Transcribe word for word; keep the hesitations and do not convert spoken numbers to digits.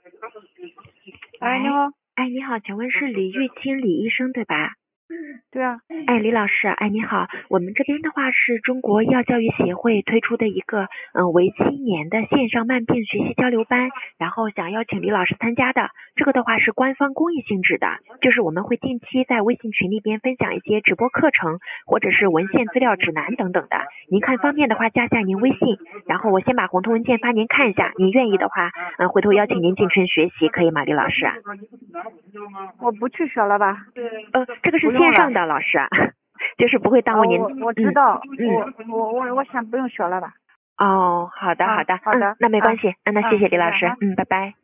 哎，你好。 哎，你好，请问是李玉清李医生对吧？ 对啊。 哎，李老师，哎，你好，我们这边的话是中国药教育协会推出的一个嗯为期一年的线上慢病学习交流班，然后想邀请李老师参加的。这个的话是官方公益性质的，就是我们会定期在微信群里边分享一些直播课程或者是文献资料指南等等的。您看方便的话加下您微信，然后我先把红头文件发您看一下，您愿意的话，嗯，回头邀请您进群学习，可以吗，李老师？ 我不去学了吧？ 呃，这个是线上的，老师啊，就是不会耽误您。 哦、我我知道， 嗯、 我我我我想不用学了吧？ 哦，好的好的， 好的， 嗯，那没关系，嗯，那谢谢李老师， 嗯， 嗯，拜拜。